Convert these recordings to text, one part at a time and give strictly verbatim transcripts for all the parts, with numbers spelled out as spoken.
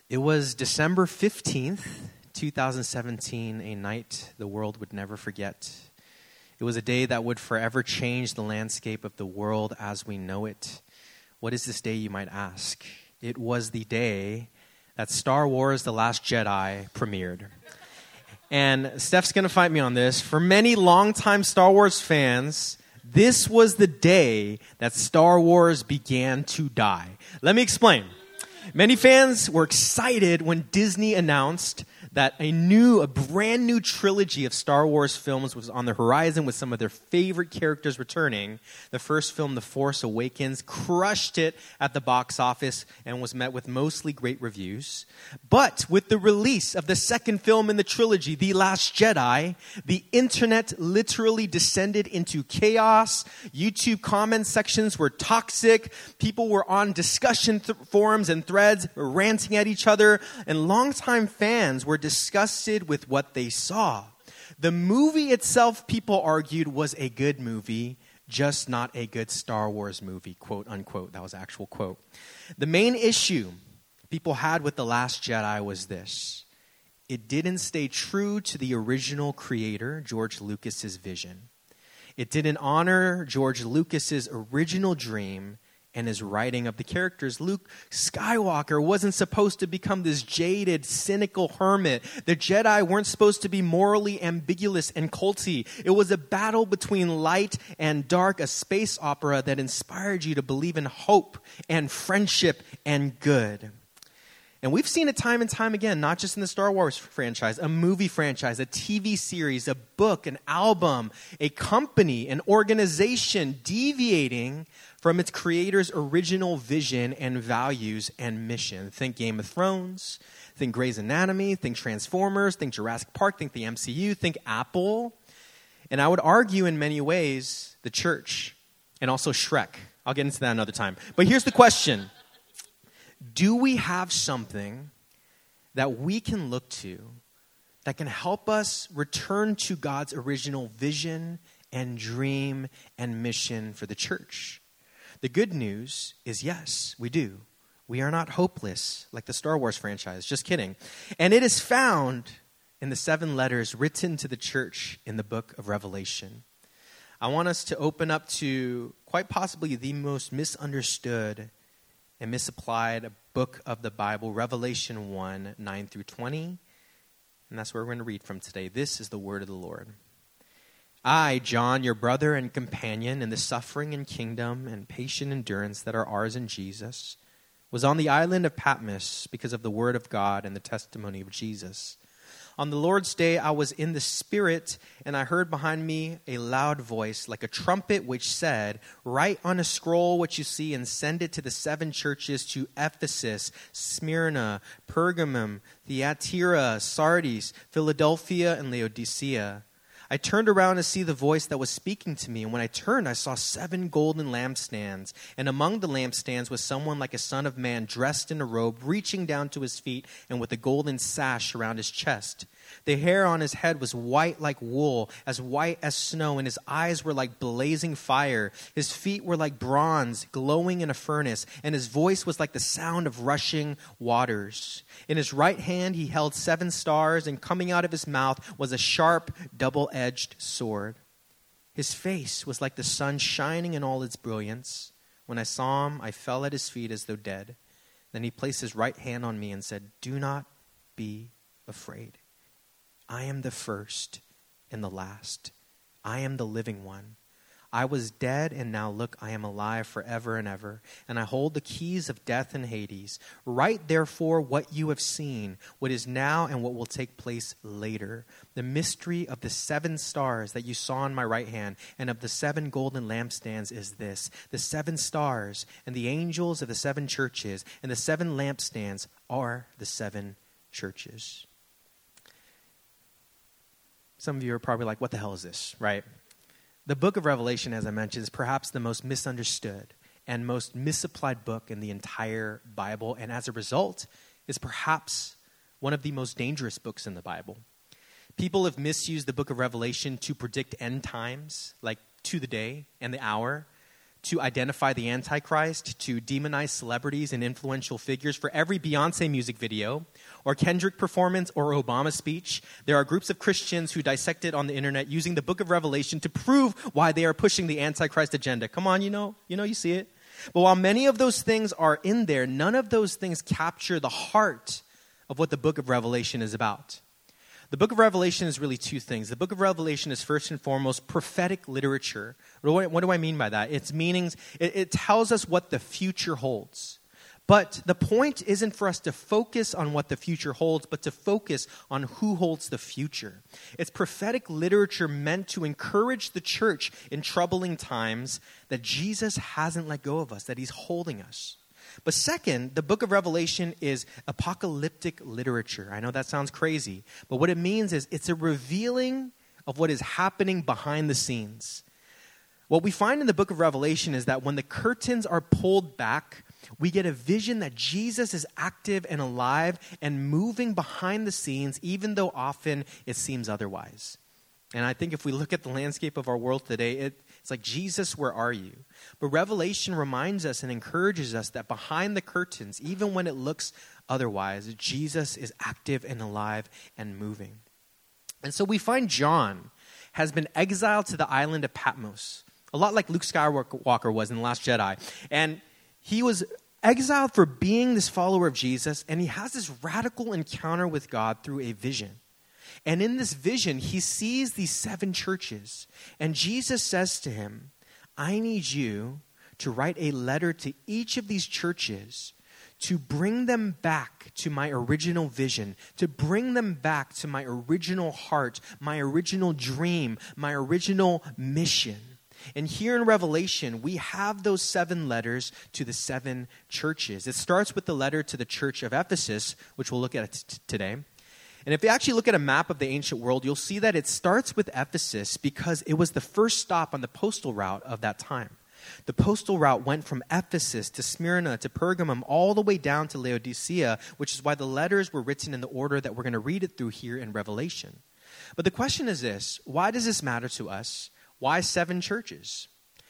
It was December fifteenth, twenty seventeen, a night the world would never forget. It was a day that would forever change the landscape of the world as we know it. What is this day, you might ask? It was the day that Star Wars: The Last Jedi premiered. And Steph's going to fight me on this. For many longtime Star Wars fans, this was the day that Star Wars began to die. Let me explain. Many fans were excited when Disney announced that a new, a brand new trilogy of Star Wars films was on the horizon with some of their favorite characters returning. The first film, The Force Awakens, crushed it at the box office and was met with mostly great reviews. But with the release of the second film in the trilogy, The Last Jedi, the internet literally descended into chaos. YouTube comment sections were toxic. People were on discussion th- forums and threads ranting at each other, and longtime fans were disgusted with what they saw. The movie itself, people argued, was a good movie, just not a good Star Wars movie, quote unquote. That was an actual quote. The main issue people had with The Last Jedi was this: it didn't stay true to the original creator, George Lucas's vision. It didn't honor George Lucas's original dream and his writing of the characters. Luke Skywalker wasn't supposed to become this jaded, cynical hermit. The Jedi weren't supposed to be morally ambiguous and culty. It was a battle between light and dark, a space opera that inspired you to believe in hope and friendship and good. And we've seen it time and time again, not just in the Star Wars franchise, a movie franchise, a T V series, a book, an album, a company, an organization deviating from its creator's original vision and values and mission. Think Game of Thrones, think Grey's Anatomy, think Transformers, think Jurassic Park, think the M C U, think Apple. And I would argue in many ways the church and also Shrek. I'll get into that another time. But here's the question. Do we have something that we can look to that can help us return to God's original vision and dream and mission for the church? The good news is yes, we do. We are not hopeless like the Star Wars franchise. Just kidding. And it is found in the seven letters written to the church in the book of Revelation. I want us to open up to quite possibly the most misunderstood and misapplied book of the Bible, Revelation one, nine through twenty. And that's where we're going to read from today. This is the word of the Lord. I, John, your brother and companion in the suffering and kingdom and patient endurance that are ours in Jesus, was on the island of Patmos because of the word of God and the testimony of Jesus. On the Lord's day, I was in the Spirit, and I heard behind me a loud voice like a trumpet which said, "Write on a scroll what you see and send it to the seven churches, to Ephesus, Smyrna, Pergamum, Thyatira, Sardis, Philadelphia, and Laodicea." I turned around to see the voice that was speaking to me, and when I turned, I saw seven golden lampstands. And among the lampstands was someone like a son of man, dressed in a robe, reaching down to his feet, and with a golden sash around his chest. The hair on his head was white like wool, as white as snow, and his eyes were like blazing fire. His feet were like bronze, glowing in a furnace, and his voice was like the sound of rushing waters. In his right hand he held seven stars, and coming out of his mouth was a sharp, double-edged sword. His face was like the sun shining in all its brilliance. When I saw him, I fell at his feet as though dead. Then he placed his right hand on me and said, "Do not be afraid. I am the first and the last. I am the living one. I was dead, and now look, I am alive forever and ever, and I hold the keys of death and Hades. Write therefore what you have seen, what is now and what will take place later. The mystery of the seven stars that you saw in my right hand and of the seven golden lampstands is this: the seven stars and the angels of the seven churches and the seven lampstands are the seven churches." Some of you are probably like, what the hell is this, right? The book of Revelation, as I mentioned, is perhaps the most misunderstood and most misapplied book in the entire Bible, and as a result, is perhaps one of the most dangerous books in the Bible. People have misused the book of Revelation to predict end times, like to the day and the hour, to identify the Antichrist, to demonize celebrities and influential figures. For every Beyonce music video or Kendrick performance or Obama speech, there are groups of Christians who dissect it on the internet using the book of Revelation to prove why they are pushing the Antichrist agenda. Come on, you know, you know, you see it. But while many of those things are in there, none of those things capture the heart of what the book of Revelation is about. The book of Revelation is really two things. The book of Revelation is first and foremost prophetic literature. What, what do I mean by that? Its meanings, it, it tells us what the future holds. But the point isn't for us to focus on what the future holds, but to focus on who holds the future. It's prophetic literature meant to encourage the church in troubling times that Jesus hasn't let go of us, that he's holding us. But second, the book of Revelation is apocalyptic literature. I know that sounds crazy, but what it means is it's a revealing of what is happening behind the scenes. What we find in the book of Revelation is that when the curtains are pulled back, we get a vision that Jesus is active and alive and moving behind the scenes, even though often it seems otherwise. And I think if we look at the landscape of our world today, it, it's like, Jesus, where are you? But Revelation reminds us and encourages us that behind the curtains, even when it looks otherwise, Jesus is active and alive and moving. And so we find John has been exiled to the island of Patmos, a lot like Luke Skywalker was in The Last Jedi. And he was exiled for being this follower of Jesus, and he has this radical encounter with God through a vision. And in this vision, he sees these seven churches. And Jesus says to him, I need you to write a letter to each of these churches to bring them back to my original vision, to bring them back to my original heart, my original dream, my original mission. And here in Revelation, we have those seven letters to the seven churches. It starts with the letter to the church of Ephesus, which we'll look at t- today. And if you actually look at a map of the ancient world, you'll see that it starts with Ephesus because it was the first stop on the postal route of that time. The postal route went from Ephesus to Smyrna to Pergamum all the way down to Laodicea, which is why the letters were written in the order that we're going to read it through here in Revelation. But the question is this: why does this matter to us? Why seven churches?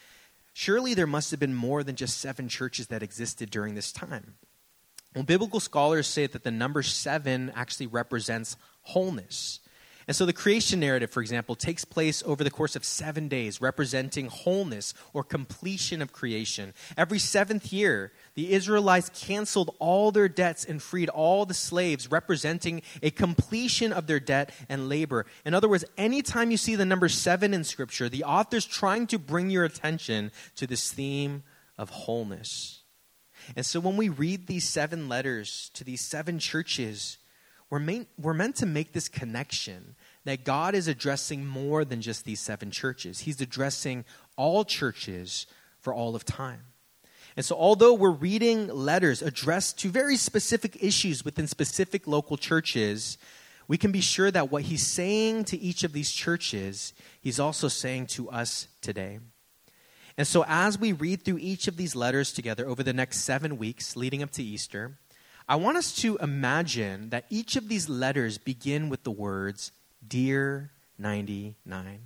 Surely there must have been more than just seven churches that existed during this time. Well, biblical scholars say that the number seven actually represents wholeness. And so the creation narrative, for example, takes place over the course of seven days, representing wholeness or completion of creation. Every seventh year, the Israelites canceled all their debts and freed all the slaves, representing a completion of their debt and labor. In other words, anytime you see the number seven in Scripture, the author's trying to bring your attention to this theme of wholeness. And so when we read these seven letters to these seven churches, we're, main, we're meant to make this connection that God is addressing more than just these seven churches. He's addressing all churches for all of time. And so although we're reading letters addressed to very specific issues within specific local churches, we can be sure that what he's saying to each of these churches, he's also saying to us today. And so as we read through each of these letters together over the next seven weeks leading up to Easter, I want us to imagine that each of these letters begin with the words, Dear ninety-nine.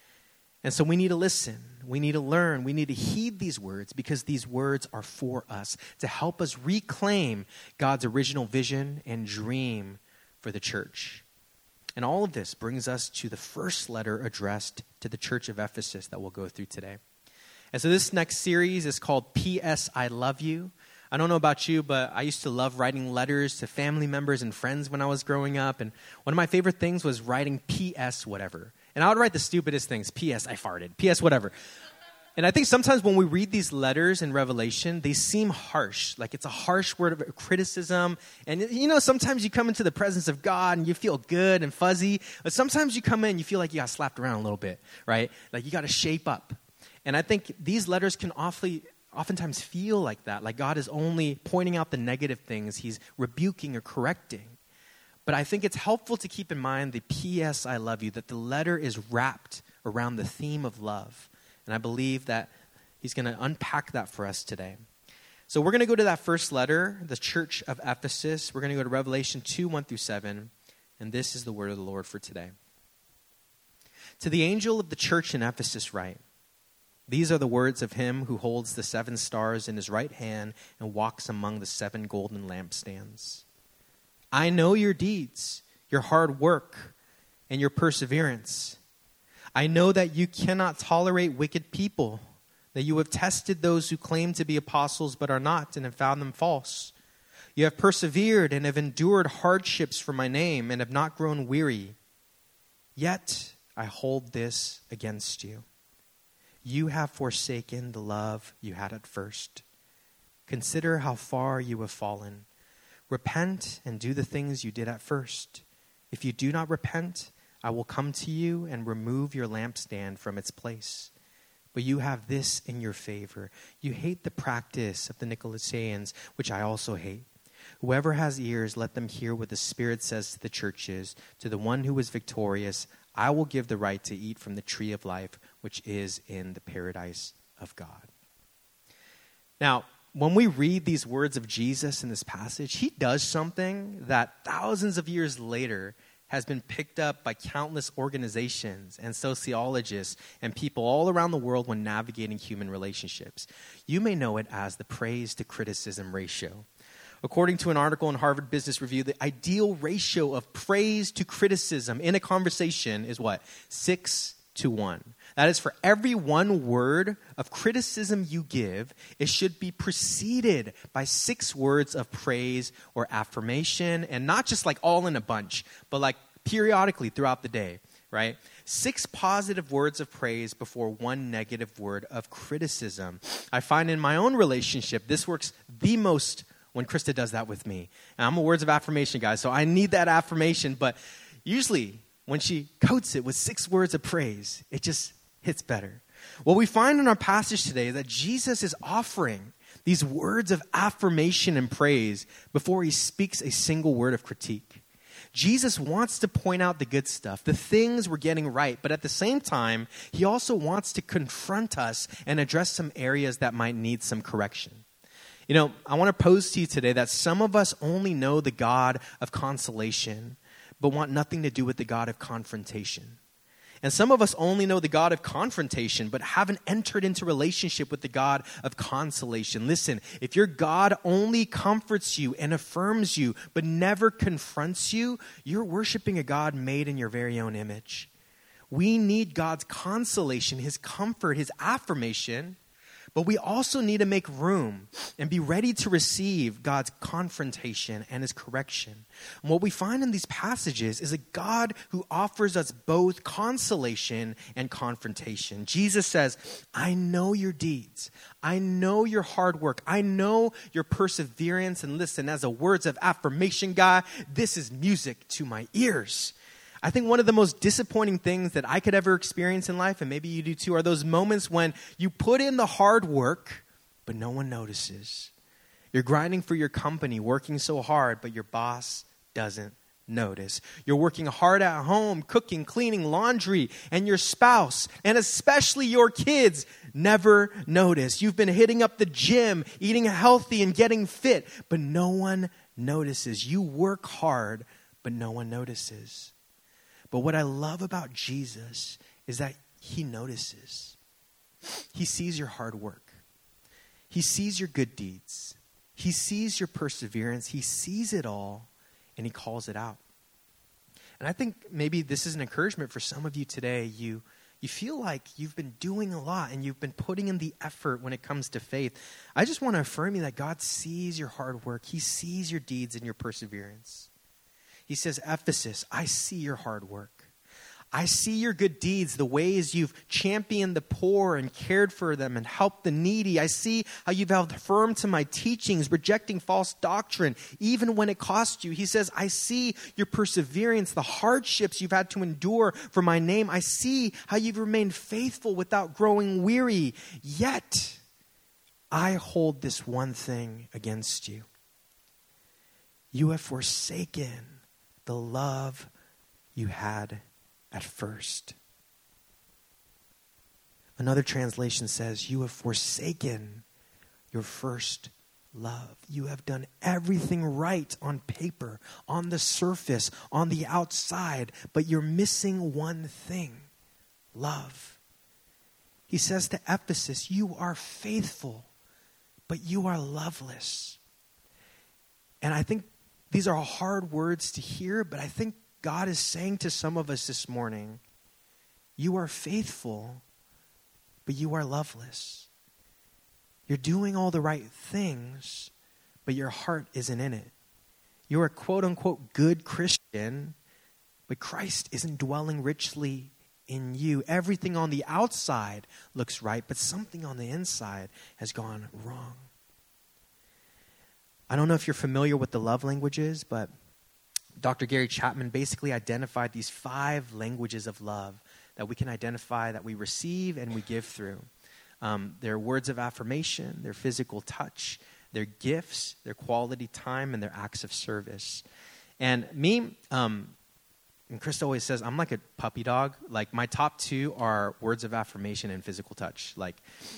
And so we need to listen. We need to learn. We need to heed these words because these words are for us to help us reclaim God's original vision and dream for the church. And all of this brings us to the first letter addressed to the church of Ephesus that we'll go through today. And so this next series is called P S I Love You. I don't know about you, but I used to love writing letters to family members and friends when I was growing up. And one of my favorite things was writing P S whatever. And I would write the stupidest things. P S I farted. P S whatever. And I think sometimes when we read these letters in Revelation, they seem harsh. Like it's a harsh word of criticism. And you know, sometimes you come into the presence of God and you feel good and fuzzy. But sometimes you come in and you feel like you got slapped around a little bit, right? Like you got to shape up. And I think these letters can awfully... oftentimes feel like that, like God is only pointing out the negative things. He's rebuking or correcting. But I think it's helpful to keep in mind the P S I love you, that the letter is wrapped around the theme of love. And I believe that he's going to unpack that for us today. So we're going to go to that first letter, the church of Ephesus. We're going to go to Revelation two, one through seven. And this is the word of the Lord for today. To the angel of the church in Ephesus write, These are the words of him who holds the seven stars in his right hand and walks among the seven golden lampstands. I know your deeds, your hard work, and your perseverance. I know that you cannot tolerate wicked people, that you have tested those who claim to be apostles but are not and have found them false. You have persevered and have endured hardships for my name and have not grown weary. Yet I hold this against you. You have forsaken the love you had at first. Consider how far you have fallen. Repent and do the things you did at first. If you do not repent, I will come to you and remove your lampstand from its place. But you have this in your favor. You hate the practice of the Nicolaitans, which I also hate. Whoever has ears, let them hear what the Spirit says to the churches. To the one who is victorious, I will give the right to eat from the tree of life, which is in the paradise of God. Now, when we read these words of Jesus in this passage, he does something that thousands of years later has been picked up by countless organizations and sociologists and people all around the world when navigating human relationships. You may know it as the praise to criticism ratio. According to an article in Harvard Business Review, the ideal ratio of praise to criticism in a conversation is what? Six to one. That is, for every one word of criticism you give, it should be preceded by six words of praise or affirmation, and not just like all in a bunch, but like periodically throughout the day, right? Six positive words of praise before one negative word of criticism. I find in my own relationship, this works the most when Krista does that with me. And I'm a words of affirmation guy, so I need that affirmation. But usually when she coats it with six words of praise, it just hits better. What we find in our passage today is that Jesus is offering these words of affirmation and praise before he speaks a single word of critique. Jesus wants to point out the good stuff, the things we're getting right, but at the same time, he also wants to confront us and address some areas that might need some correction. You know, I want to pose to you today that some of us only know the God of consolation, but want nothing to do with the God of confrontation. And some of us only know the God of confrontation, but haven't entered into relationship with the God of consolation. Listen, if your God only comforts you and affirms you, but never confronts you, you're worshiping a God made in your very own image. We need God's consolation, his comfort, his affirmation, but we also need to make room and be ready to receive God's confrontation and his correction. And what we find in these passages is a God who offers us both consolation and confrontation. Jesus says, I know your deeds. I know your hard work. I know your perseverance. And listen, as a words of affirmation guy, this is music to my ears. I think one of the most disappointing things that I could ever experience in life, and maybe you do too, are those moments when you put in the hard work, but no one notices. You're grinding for your company, working so hard, but your boss doesn't notice. You're working hard at home, cooking, cleaning, laundry, and your spouse, and especially your kids, never notice. You've been hitting up the gym, eating healthy and getting fit, but no one notices. You work hard, but no one notices. But what I love about Jesus is that he notices. He sees your hard work. He sees your good deeds. He sees your perseverance. He sees it all, and he calls it out. And I think maybe this is an encouragement for some of you today. You, you feel like you've been doing a lot, and you've been putting in the effort when it comes to faith. I just want to affirm you that God sees your hard work. He sees your deeds and your perseverance. He says, Ephesus, I see your hard work. I see your good deeds, the ways you've championed the poor and cared for them and helped the needy. I see how you've held firm to my teachings, rejecting false doctrine, even when it cost you. He says, I see your perseverance, the hardships you've had to endure for my name. I see how you've remained faithful without growing weary. Yet, I hold this one thing against you. You have forsaken the love you had at first. Another translation says, you have forsaken your first love. You have done everything right on paper, on the surface, on the outside, but you're missing one thing, love. He says to Ephesus, you are faithful, but you are loveless. And I think these are hard words to hear, but I think God is saying to some of us this morning, you are faithful, but you are loveless. You're doing all the right things, but your heart isn't in it. You're a quote-unquote good Christian, but Christ isn't dwelling richly in you. Everything on the outside looks right, but something on the inside has gone wrong. I don't know if you're familiar with the love languages, but Doctor Gary Chapman basically identified these five languages of love that we can identify, that we receive and we give through. Um, they're words of affirmation, their physical touch, their gifts, their quality time, and their acts of service. And me, um, and Krista always says, I'm like a puppy dog. Like, my top two are words of affirmation and physical touch. Like,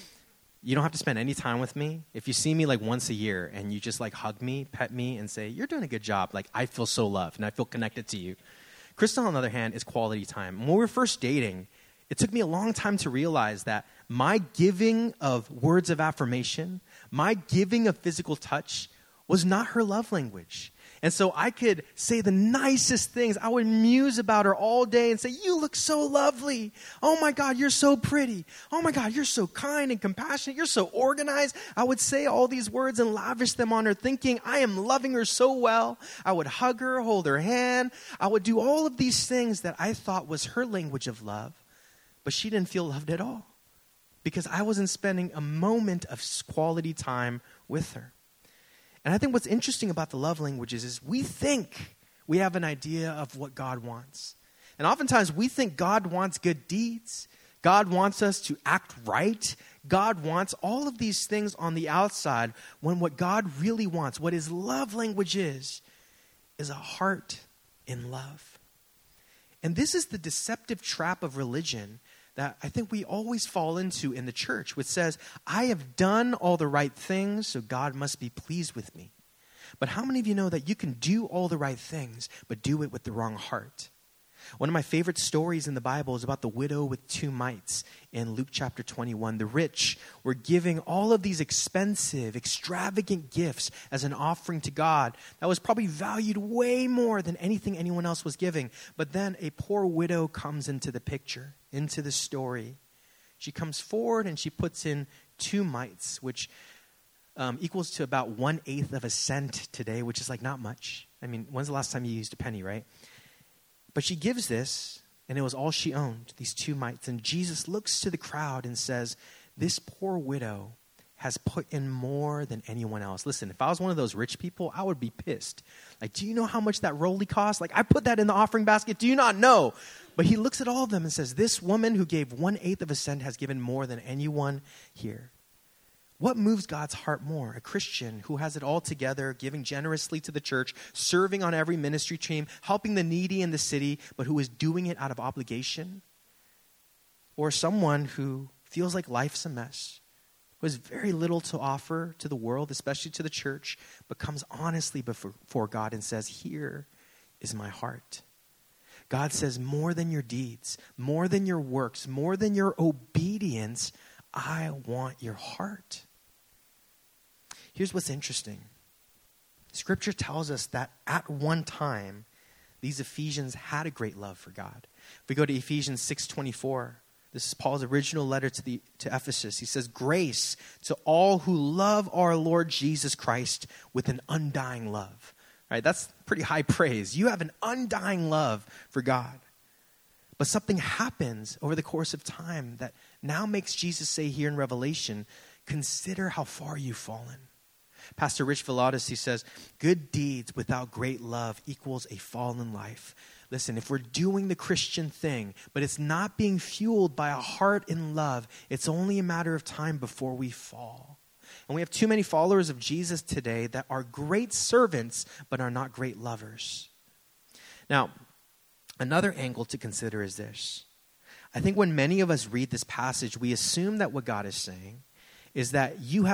you don't have to spend any time with me. If you see me like once a year and you just like hug me, pet me, and say, you're doing a good job, like, I feel so loved and I feel connected to you. Krista, on the other hand, is quality time. When we were first dating, it took me a long time to realize that my giving of words of affirmation, my giving of physical touch was not her love language. And so I could say the nicest things. I would muse about her all day and say, you look so lovely. Oh my God, you're so pretty. Oh my God, you're so kind and compassionate. You're so organized. I would say all these words and lavish them on her, thinking I am loving her so well. I would hug her, hold her hand. I would do all of these things that I thought was her language of love, but she didn't feel loved at all because I wasn't spending a moment of quality time with her. And I think what's interesting about the love languages is we think we have an idea of what God wants. And oftentimes we think God wants good deeds. God wants us to act right. God wants all of these things on the outside, when what God really wants, what his love language is, is a heart in love. And this is the deceptive trap of religion that I think we always fall into in the church, which says, I have done all the right things, so God must be pleased with me. But how many of you know that you can do all the right things, but do it with the wrong heart? One of my favorite stories in the Bible is about the widow with two mites in Luke chapter twenty-one. The rich were giving all of these expensive, extravagant gifts as an offering to God that was probably valued way more than anything anyone else was giving. But then a poor widow comes into the picture, into the story. She comes forward and she puts in two mites, which um, equals to about one-eighth of a cent today, which is like not much. I mean, when's the last time you used a penny, right? But she gives this, and it was all she owned, these two mites. And Jesus looks to the crowd and says, this poor widow has put in more than anyone else. Listen, if I was one of those rich people, I would be pissed. Like, do you know how much that rollie costs? Like, I put that in the offering basket. Do you not know? But he looks at all of them and says, this woman who gave one-eighth of a cent has given more than anyone here. What moves God's heart more? A Christian who has it all together, giving generously to the church, serving on every ministry team, helping the needy in the city, but who is doing it out of obligation? Or someone who feels like life's a mess, who has very little to offer to the world, especially to the church, but comes honestly before God and says, here is my heart. God says, more than your deeds, more than your works, more than your obedience, I want your heart. Here's what's interesting. Scripture tells us that at one time, these Ephesians had a great love for God. If we go to Ephesians six twenty-four, this is Paul's original letter to the to Ephesus. He says, grace to all who love our Lord Jesus Christ with an undying love. Right? That's pretty high praise. You have an undying love for God. But something happens over the course of time that now makes Jesus say here in Revelation, consider how far you've fallen. Pastor Rich Villodas, he says, good deeds without great love equals a fallen life. Listen, if we're doing the Christian thing, but it's not being fueled by a heart in love, it's only a matter of time before we fall. And we have too many followers of Jesus today that are great servants, but are not great lovers. Now, another angle to consider is this. I think when many of us read this passage, we assume that what God is saying is that you have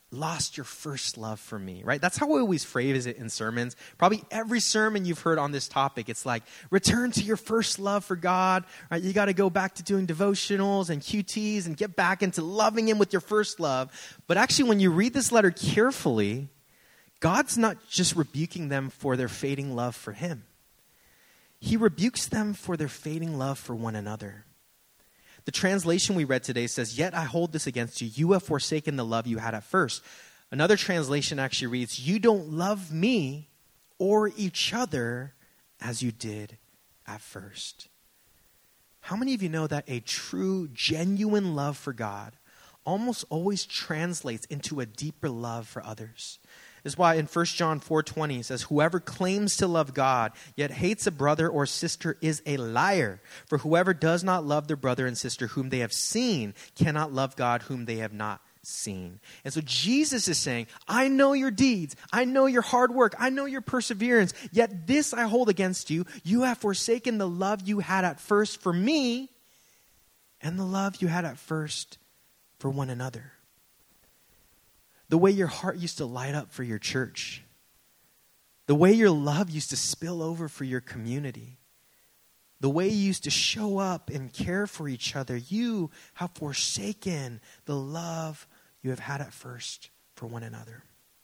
lost your first love for me, right? That's how we always phrase it in sermons. Probably every sermon you've heard on this topic, it's like, return to your first love for God, right? You got to go back to doing devotionals and Q Ts and get back into loving him with your first love. But actually, when you read this letter carefully, God's not just rebuking them for their fading love for him. He rebukes them for their fading love for one another. The translation we read today says, yet I hold this against you. You have forsaken the love you had at first. Another translation actually reads, you don't love me or each other as you did at first. How many of you know that a true, genuine love for God almost always translates into a deeper love for others? This is why in First John four twenty it says, whoever claims to love God yet hates a brother or sister is a liar. For whoever does not love their brother and sister whom they have seen cannot love God whom they have not seen. And so Jesus is saying, I know your deeds. I know your hard work. I know your perseverance. Yet this I hold against you. You have forsaken the love you had at first for me and the love you had at first for one another. The way your heart used to light up for your church. The way your love used to spill over for your community. The way you used to show up and care for each other. You have forsaken the love you have had at first for one another.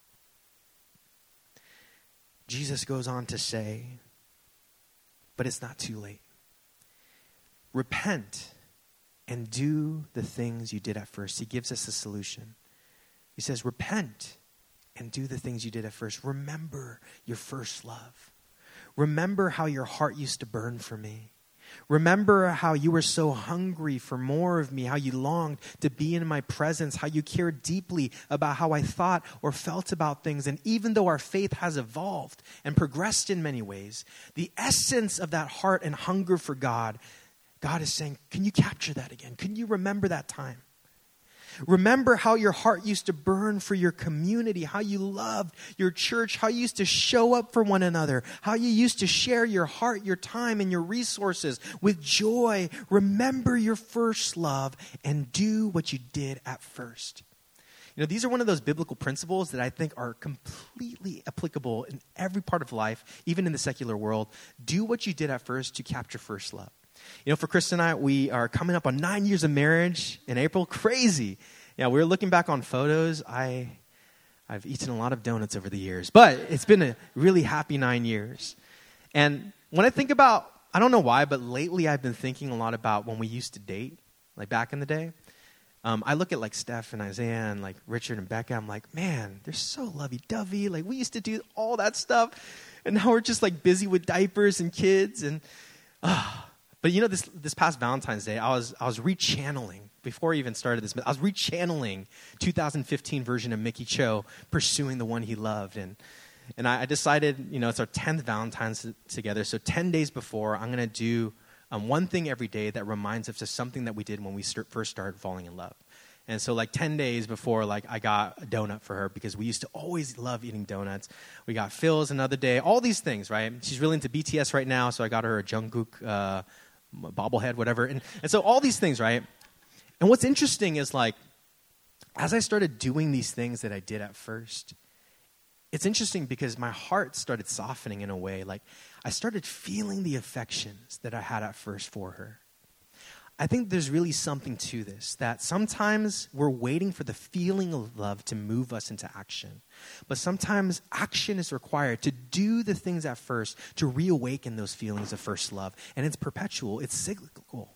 Jesus goes on to say, but it's not too late. Repent and do the things you did at first. He gives us a solution. He says, repent and do the things you did at first. Remember your first love. Remember how your heart used to burn for me. Remember how you were so hungry for more of me, how you longed to be in my presence, how you cared deeply about how I thought or felt about things. And even though our faith has evolved and progressed in many ways, the essence of that heart and hunger for God, God is saying, can you capture that again? Can you remember that time? Remember how your heart used to burn for your community, how you loved your church, how you used to show up for one another, how you used to share your heart, your time, and your resources with joy. Remember your first love and do what you did at first. You know, these are one of those biblical principles that I think are completely applicable in every part of life, even in the secular world. Do what you did at first to capture first love. You know, for Chris and I, we are coming up on nine years of marriage in April. Crazy. Yeah, we were looking back on photos. I, I've eaten a lot of donuts over the years, but it's been a really happy nine years. And when I think about, I don't know why, but lately I've been thinking a lot about when we used to date, like back in the day. Um, I look at like Steph and Isaiah and like Richard and Becca. I'm like, man, they're so lovey-dovey. Like we used to do all that stuff. And now we're just like busy with diapers and kids. And, uh, But you know, this this past Valentine's Day, I was I was rechanneling, before I even started this, I was rechanneling two thousand fifteen version of Mickey Cho, Pursuing the One He Loved. And and I, I decided, you know, it's our tenth Valentine's together, so ten days before, I'm going to do um, one thing every day that reminds us of something that we did when we start, first started falling in love. And so like ten days before, like I got a donut for her because we used to always love eating donuts. We got Phil's another day, all these things, right? She's really into B T S right now, so I got her a Jungkook uh bobblehead, whatever. And, and so all these things, right? And what's interesting is like, as I started doing these things that I did at first, it's interesting because my heart started softening in a way. Like I started feeling the affections that I had at first for her. I think there's really something to this, that sometimes we're waiting for the feeling of love to move us into action. But sometimes action is required to do the things at first to reawaken those feelings of first love. And it's perpetual. It's cyclical.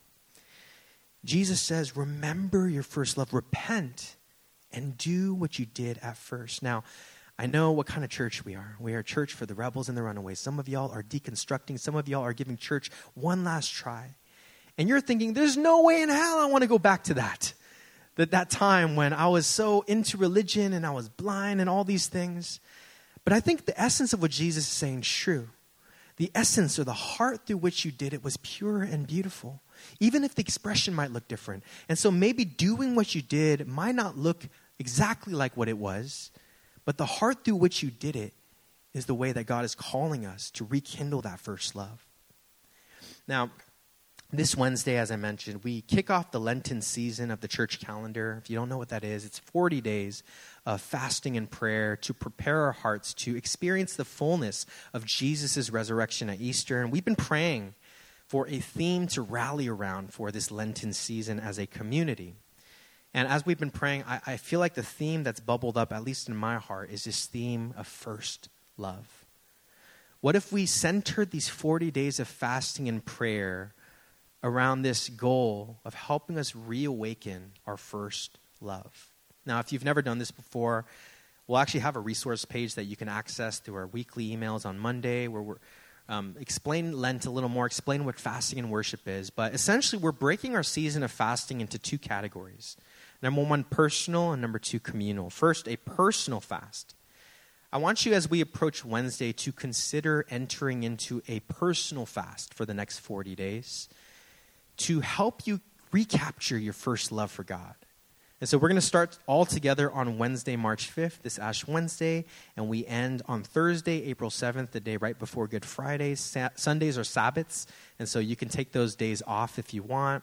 Jesus says, remember your first love. Repent and do what you did at first. Now, I know what kind of church we are. We are a church for the rebels and the runaways. Some of y'all are deconstructing. Some of y'all are giving church one last try. And you're thinking, there's no way in hell I want to go back to that. That that time when I was so into religion and I was blind and all these things. But I think the essence of what Jesus is saying is true. The essence or the heart through which you did it was pure and beautiful. Even if the expression might look different. And so maybe doing what you did might not look exactly like what it was. But the heart through which you did it is the way that God is calling us to rekindle that first love. Now, This Wednesday, as I mentioned, we kick off the Lenten season of the church calendar. If you don't know what that is, it's forty days of fasting and prayer to prepare our hearts to experience the fullness of Jesus' resurrection at Easter. And we've been praying for a theme to rally around for this Lenten season as a community. And as we've been praying, I, I feel like the theme that's bubbled up, at least in my heart, is this theme of first love. What if we centered these forty days of fasting and prayer around this goal of helping us reawaken our first love? Now, if you've never done this before, we'll actually have a resource page that you can access through our weekly emails on Monday where we're um, explain Lent a little more, explain what fasting and worship is. But essentially, we're breaking our season of fasting into two categories. Number one, personal, and number two, communal. First, a personal fast. I want you, as we approach Wednesday, to consider entering into a personal fast for the next forty days. To help you recapture your first love for God. And so we're going to start all together on Wednesday, March fifth, this Ash Wednesday, and we end on Thursday, April seventh, the day right before Good Friday. Sa- Sundays are Sabbaths, and so you can take those days off if you want.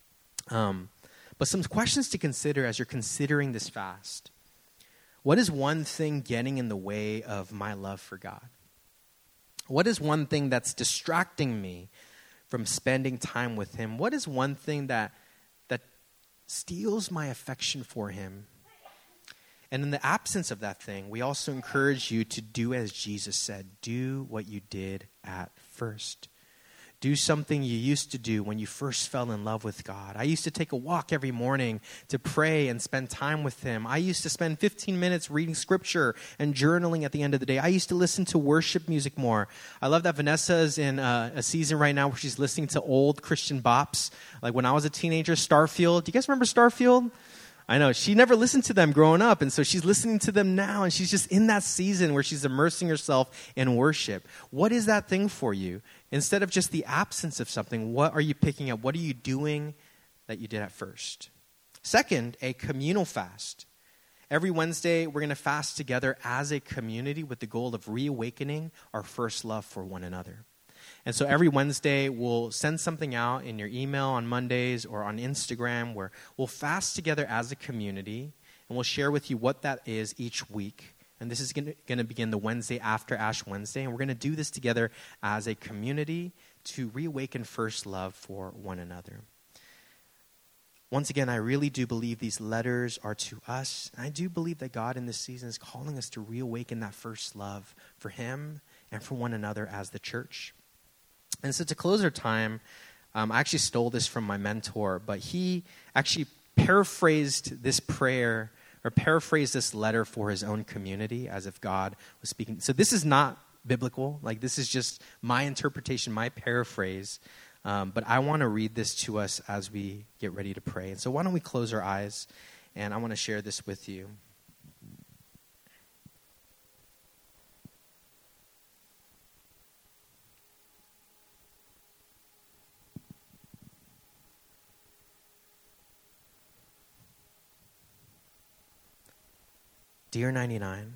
Um, but some questions to consider as you're considering this fast. What is one thing getting in the way of my love for God? What is one thing that's distracting me from spending time with him? What is one thing that that steals my affection for him? And in the absence of that thing, we also encourage you to do as Jesus said. Do what you did at first. Do something you used to do when you first fell in love with God. I used to take a walk every morning to pray and spend time with him. I used to spend fifteen minutes reading scripture and journaling at the end of the day. I used to listen to worship music more. I love that Vanessa is in a, a season right now where she's listening to old Christian bops. Like when I was a teenager, Starfield. Do you guys remember Starfield? I know. She never listened to them growing up, and so she's listening to them now, and she's just in that season where she's immersing herself in worship. What is that thing for you? Instead of just the absence of something, what are you picking up? What are you doing that you did at first? Second, a communal fast. Every Wednesday, we're going to fast together as a community with the goal of reawakening our first love for one another. And so every Wednesday, we'll send something out in your email on Mondays or on Instagram where we'll fast together as a community, and we'll share with you what that is each week. And this is going to begin the Wednesday after Ash Wednesday, and we're going to do this together as a community to reawaken first love for one another. Once again, I really do believe these letters are to us. And I do believe that God in this season is calling us to reawaken that first love for him and for one another as the church. And so to close our time, um, I actually stole this from my mentor, but he actually paraphrased this prayer or paraphrased this letter for his own community as if God was speaking. So this is not biblical. Like this is just my interpretation, my paraphrase. Um, but I want to read this to us as we get ready to pray. And so why don't we close our eyes, and I want to share this with you. Dear ninety-nine,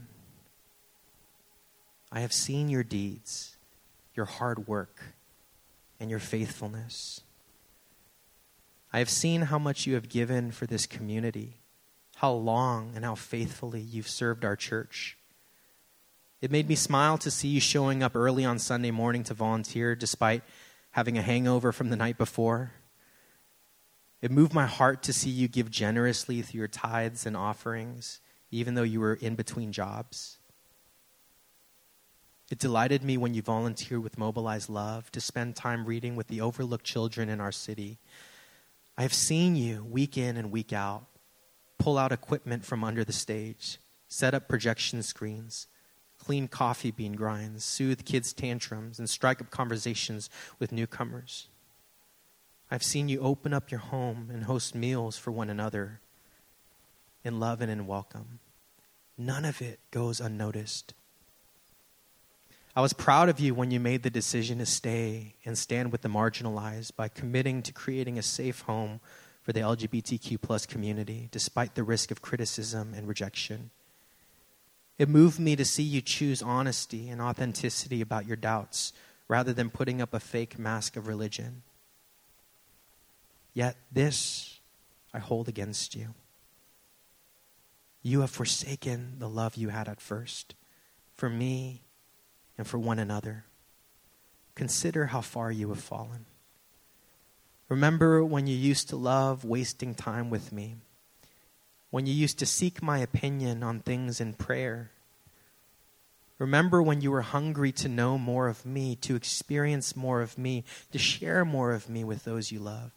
I have seen your deeds, your hard work, and your faithfulness. I have seen how much you have given for this community, how long and how faithfully you've served our church. It made me smile to see you showing up early on Sunday morning to volunteer despite having a hangover from the night before. It moved my heart to see you give generously through your tithes and offerings, even though you were in between jobs. It delighted me when you volunteered with Mobilize Love to spend time reading with the overlooked children in our city. I have seen you week in and week out pull out equipment from under the stage, set up projection screens, clean coffee bean grinds, soothe kids' tantrums, and strike up conversations with newcomers. I've seen you open up your home and host meals for one another in love and in welcome. None of it goes unnoticed. I was proud of you when you made the decision to stay and stand with the marginalized by committing to creating a safe home for the L G B T Q plus community, despite the risk of criticism and rejection. It moved me to see you choose honesty and authenticity about your doubts rather than putting up a fake mask of religion. Yet this I hold against you. You have forsaken the love you had at first, for me and for one another. Consider how far you have fallen. Remember when you used to love wasting time with me, when you used to seek my opinion on things in prayer. Remember when you were hungry to know more of me, to experience more of me, to share more of me with those you love.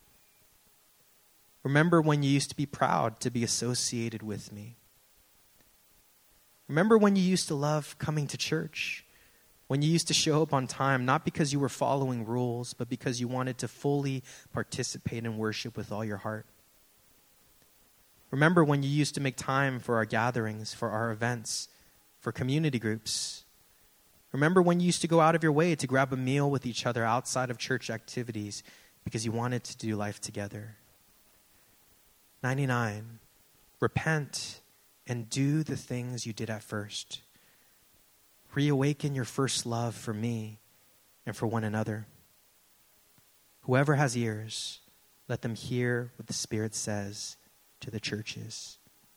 Remember when you used to be proud to be associated with me. Remember when you used to love coming to church, when you used to show up on time, not because you were following rules, but because you wanted to fully participate in worship with all your heart. Remember when you used to make time for our gatherings, for our events, for community groups. Remember when you used to go out of your way to grab a meal with each other outside of church activities because you wanted to do life together. ninety-nine, repent and do the things you did at first. Reawaken your first love for me and for one another. Whoever has ears, let them hear what the Spirit says to the churches.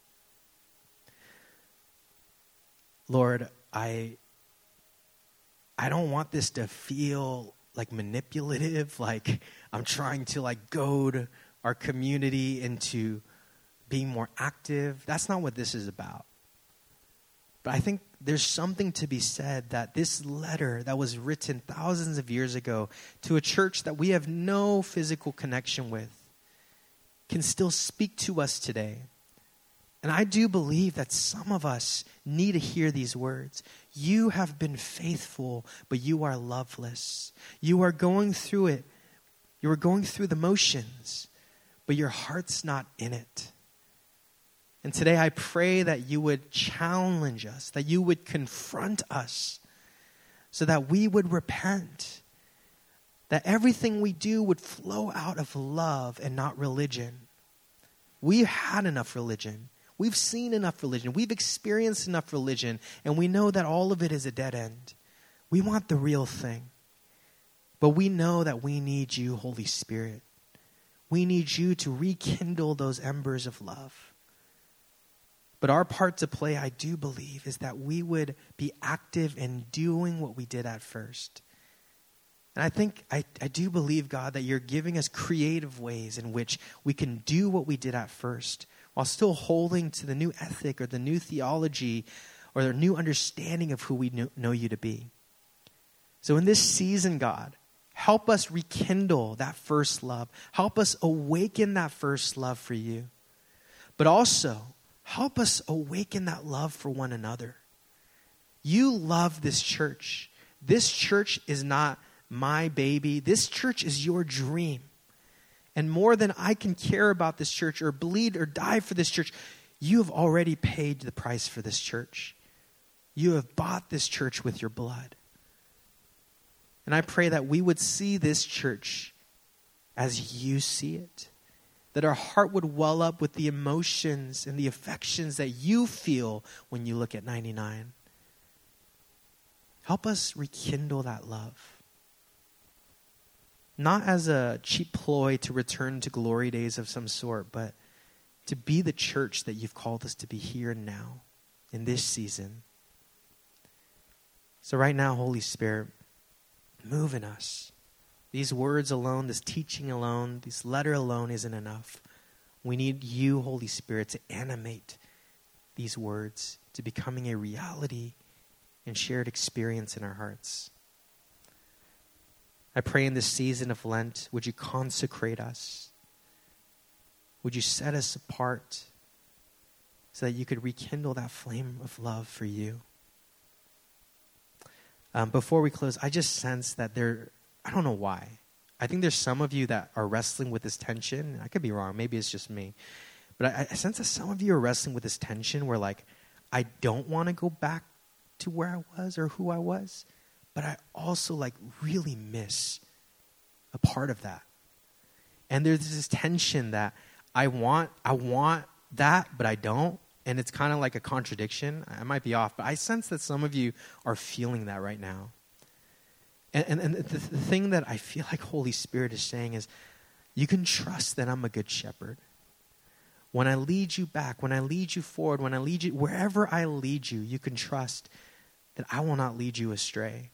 Lord, I I don't want this to feel like manipulative, like I'm trying to like goad our community into being more active. That's not what this is about. But I think there's something to be said that this letter that was written thousands of years ago to a church that we have no physical connection with can still speak to us today. And I do believe that some of us need to hear these words. You have been faithful, but you are loveless. You are going through it. You are going through the motions, but your heart's not in it. And today I pray that you would challenge us, that you would confront us, so that we would repent, that everything we do would flow out of love and not religion. We've had enough religion. We've seen enough religion. We've experienced enough religion, and we know that all of it is a dead end. We want the real thing. But we know that we need you, Holy Spirit. We need you to rekindle those embers of love. But our part to play, I do believe, is that we would be active in doing what we did at first. And I think, I, I do believe, God, that you're giving us creative ways in which we can do what we did at first while still holding to the new ethic or the new theology or the new understanding of who we know, know you to be. So in this season, God, help us rekindle that first love. Help us awaken that first love for you. But also, help us awaken that love for one another. You love this church. This church is not my baby. This church is your dream. And more than I can care about this church or bleed or die for this church, you have already paid the price for this church. You have bought this church with your blood. And I pray that we would see this church as you see it. That our heart would well up with the emotions and the affections that you feel when you look at ninety-nine. Help us rekindle that love. Not as a cheap ploy to return to glory days of some sort, but to be the church that you've called us to be here and now, in this season. So right now, Holy Spirit, move in us. These words alone, this teaching alone, this letter alone isn't enough. We need you, Holy Spirit, to animate these words to becoming a reality and shared experience in our hearts. I pray in this season of Lent, would you consecrate us? Would you set us apart so that you could rekindle that flame of love for you? Um, before we close, I just sense that there, I don't know why. I think there's some of you that are wrestling with this tension. I could be wrong. Maybe it's just me. But I, I sense that some of you are wrestling with this tension where like, I don't want to go back to where I was or who I was. But I also like really miss a part of that. And there's this tension that I want, I want that, but I don't. And it's kind of like a contradiction. I might be off, but I sense that some of you are feeling that right now. And, and, and the, the thing that I feel like Holy Spirit is saying is, You can trust that I'm a good shepherd. When I lead you back, when I lead you forward, when I lead you, wherever I lead you, you can trust that I will not lead you astray.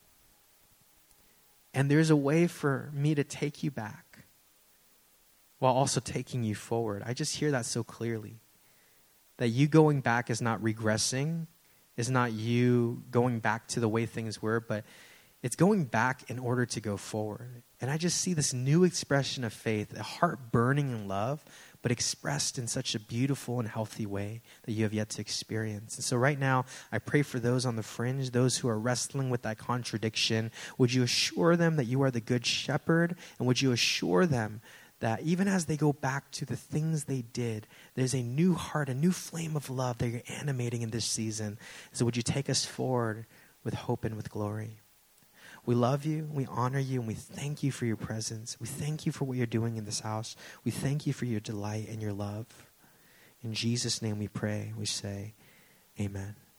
And there's a way for me to take you back while also taking you forward. I just hear that so clearly. That you going back is not regressing, is not you going back to the way things were, but it's going back in order to go forward. And I just see this new expression of faith, a heart burning in love, but expressed in such a beautiful and healthy way that you have yet to experience. And so right now, I pray for those on the fringe, those who are wrestling with that contradiction. Would you assure them that you are the good shepherd? And would you assure them that even as they go back to the things they did, there's a new heart, a new flame of love that you're animating in this season. So would you take us forward with hope and with glory? We love you, we honor you, and we thank you for your presence. We thank you for what you're doing in this house. We thank you for your delight and your love. In Jesus' name we pray, we say, amen.